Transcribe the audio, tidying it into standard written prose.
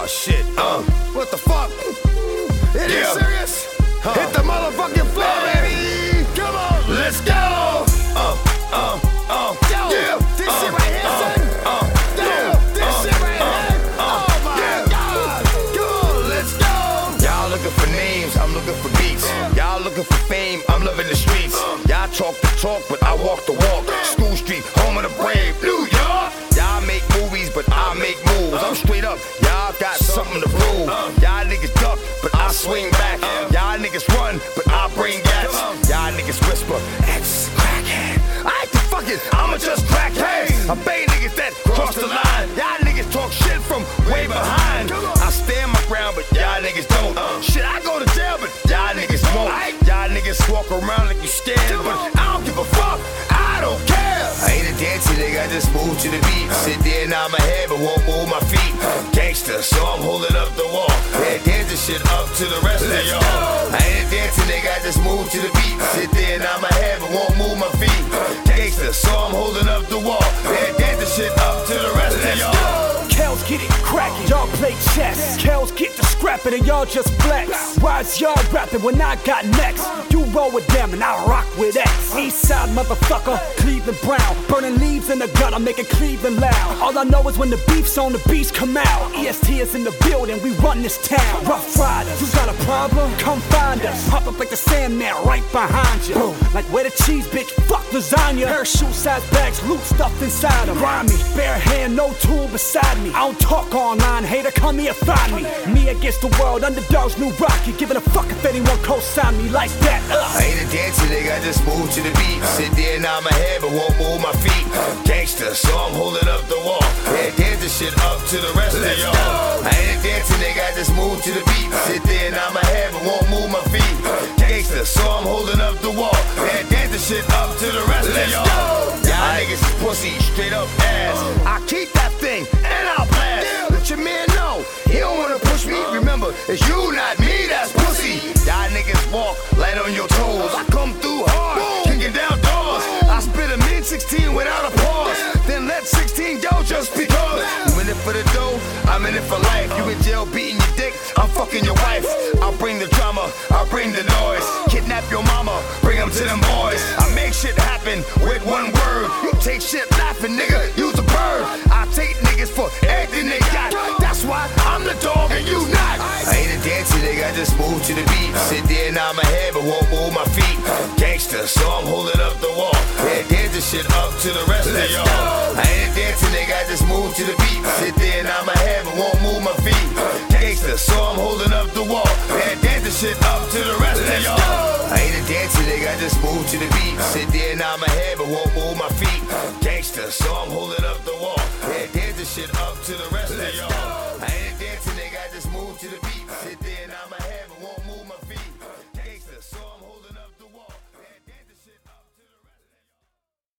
Oh shit, what the fuck? It is serious? Hit the motherfucking floor, baby! Come on! Let's go! Yo, this shit right here, son! This shit right here! Oh my God! Come on, let's go! Y'all looking for names, I'm looking for beats. Y'all looking for fame, I'm loving the streets. Y'all talk the talk, but I walk the walk. School Street, home of the brave, New York! Y'all make movies, but I make moves. I'm straight up, y'all got something to prove. Y'all niggas duck, but I swing back. Y'all niggas run, but I bring gas. Y'all niggas whisper, X crackhead. I ain't the fucking, I'ma just crackhead. I bait niggas that cross the line. Y'all niggas talk shit from way behind. I stand my ground, but y'all niggas don't. Shit, I go to jail, but y'all niggas won't. Y'all niggas walk around like you scared, but I don't give a fuck. I don't care. I ain't a dancer, nigga, I just move to the beat. Sit there, nod my head, but won't move my feet. Gangster, so I'm holding up the wall. Yeah, dancing shit up to the rest of y'all. I ain't a dancer, nigga, I just move to the beat. Sit there, nod my head, but won't move my feet. Gangster, so I'm holding up the wall. Yeah, dancing shit up to the rest of y'all. Kells get it crackin', y'all play chess. Kells get the scrappin' and y'all just flex. Why's y'all rapping when I got next? You roll with them and I rock with X. Eastside motherfucker, Cleveland Brown. Burning leaves in the gutter, making Cleveland loud. All I know is when the beef's on, the beats come out. EST is in the building, we run this town. Rough Riders, you got a problem? Come find us. Pop up like the Sandman right behind you. Boom. Like where the cheese, bitch, fuck lasagna. Parachute size bags, loot stuffed inside them. Grimy, bare hand, no tool beside me. I don't talk online, hater, come here, find me. Me against the world, underdogs, new Rocky. Giving a fuck if anyone co-sign me like that. I ain't a dancer, nigga, I just move to the beat. Sit there, nod my head, but won't move my feet. Gangster, so I'm holding up the wall. Yeah, dancing shit up to the rest of y'all. I ain't a dancer, nigga, I just move to the beat. Sit there, nod my head, but won't move my feet. Gangster, so I'm holding up the wall. Yeah, dancing shit up to the rest of y'all. Y'all niggas is pussy, straight up ass. I keep that thing, and I'll blast. Let your man know, he don't wanna push me. Remember, it's you, not me, that's pussy. Y'all niggas walk light on your toes. I come through hard, kicking down doors. I spit a mid 16 without a pause. Then let 16 go just because. You in it for the dough, I'm in it for life. You in jail beating your dick, I'm fucking your wife. I'll bring the drama, I'll bring the noise. Kidnap your mama, bring them to them boys. I make shit happen with one word. You take shit laughing, nigga, use a bird. I take niggas for everything they got. That's why I'm the dog and you not. I ain't a dancer, nigga, I just move to the beat. Sit there, nod my head, but won't move my feet. Gangster, so I'm holding up the wall. Yeah, dancing shit up to the rest of y'all. I ain't a dancer, nigga, I just move to the beat. Sit there, nod my head, but won't move my feet. Gangster, so I'm holding up the wall. Yeah, dancing shit up to the rest of y'all. I ain't a dancer, nigga, I just move to the beat. Sit there, nod my head, but won't move my feet. Gangster, so I'm holding